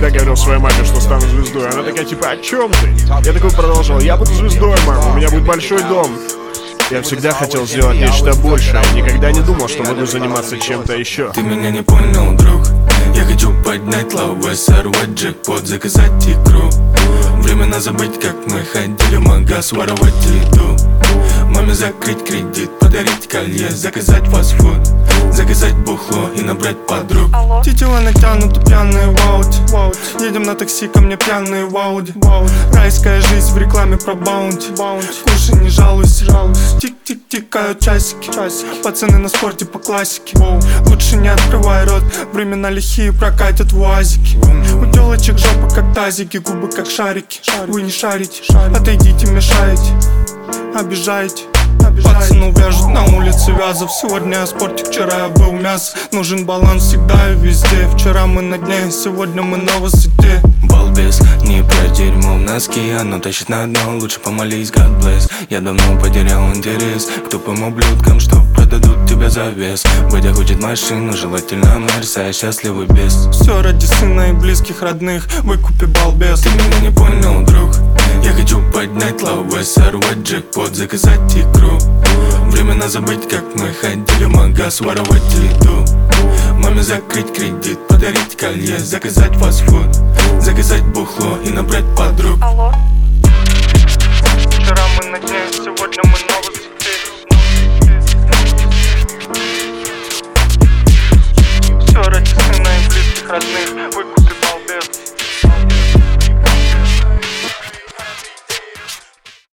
всегда говорил своей маме, что стану звездой. Она такая, типа, о чем ты? Я такой продолжил: я буду звездой, мама, у меня будет большой дом. Я всегда хотел сделать нечто большее. Никогда не думал, что буду заниматься чем-то еще. Ты меня не понял, друг. Я хочу поднять лавы, сорвать джекпот, заказать икру. Временно забыть, как мы ходили в магаз, воровать еду. Маме закрыть кредит, подарить колье, заказать фастфуд, заказать бухло и набрать подруг. Тетила натянуты, пьяные в ауте. Едем на такси, ко мне пьяные в ауди. Райская жизнь в рекламе про баунти. Кушай, не жалуйся. Тик-тик, тикают часики. Пацаны на спорте по классике. Лучше не открывай рот, времена лихие прокатят в уазике. У телочек жопа как тазики, губы как шарики. Вы не шарите, отойдите, мешаете, обижаете. Пацану вяжут на улице Вязов. Сегодня о спорте, вчера я был мясо. Нужен баланс всегда и везде. Вчера мы на дне, сегодня мы на высоте. Балбес, не про дерьмо в носки, оно тащит на дно. Лучше помолись, God bless. Я давно потерял интерес к тупым ублюдкам, что продадут тебя за вес. Бодя хочет машину, желательно Мерс, а я счастливый без. Все ради сына и близких родных, выкупи, балбес. Ты меня не понял, друг. Я хочу поднять лавы, сорвать джекпот, заказать икру. Временно забыть, как мы ходили в магаз, воровать еду. Маме закрыть кредит, подарить колье, заказать фастфуд, заказать бухло и набрать подруг. Вчера мы на